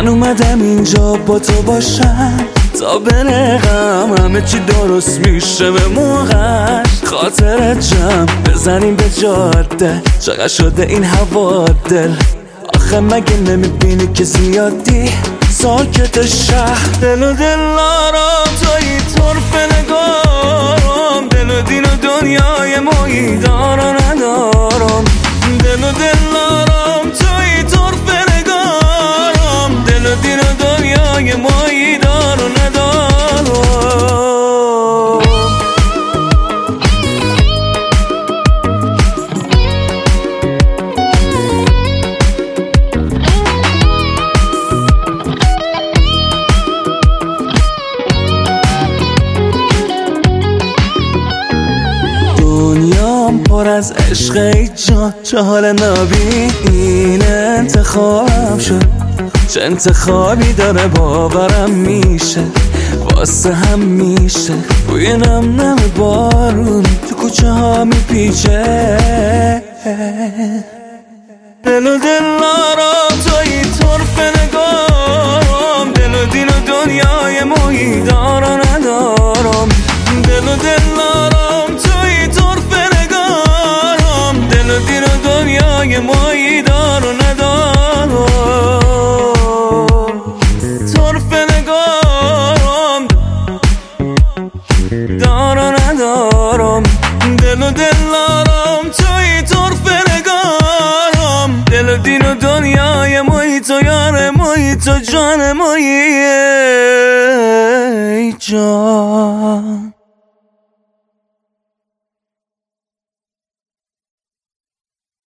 من اومدم اینجا با تو باشم تا برقم همه چی درست میشه به موقعش. خاطرت جمع بزنیم به جاده، چقدر شده این هوا دل. آخه مگه نمیبینی که زیادی ساکت شهر. دل و دلارم توی طرف نگارم، دل و دین و دنیای مایی دار و ندارم. دل و دلارم توی طرف نگارم، دل و دین و دنیای مایی دار و ندارم. دنیام پر از عشق ای جان، چه حال نبی این انتخابم شد. چه انتخابی داره باورم میشه، واسه هم میشه بوی نم نم بارون تو کوچه ها میپیچه. دل و دلارم توی طرف نگارم، دل و دین و دنیای مایی دار و ندارم. دل و دلارم توی طرف نگارم، دل و دین و دنیای مایی دار و ندارم. طرف نگارم دار و ندارم. دل و دلارم توی طرف نگارم، دل و دین و دنیای مایی تو یار مایی تو جان مایی ای جان.